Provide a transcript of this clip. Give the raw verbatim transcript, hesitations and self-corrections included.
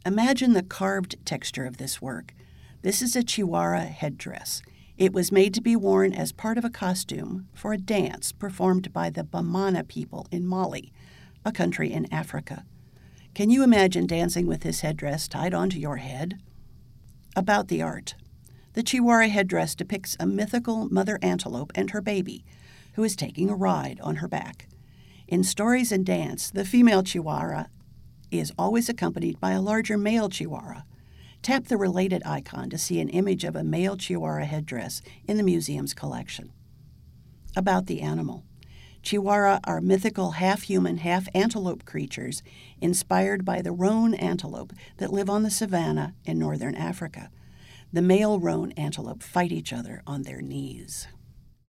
Imagine the carved texture of this work. This is a Chihuahua headdress. It was made to be worn as part of a costume for a dance performed by the Bamana people in Mali, a country in Africa. Can you imagine dancing with this headdress tied onto your head? About the art. The Chihuahua headdress depicts a mythical mother antelope and her baby, who is taking a ride on her back. In stories and dance, the female Chihuahua is always accompanied by a larger male Chihuahua. Tap the related icon to see an image of a male Chihuahua headdress in the museum's collection. About the animal. Chihuahua are mythical half-human, half-antelope creatures inspired by the roan antelope that live on the savanna in northern Africa. The male roan antelope fight each other on their knees.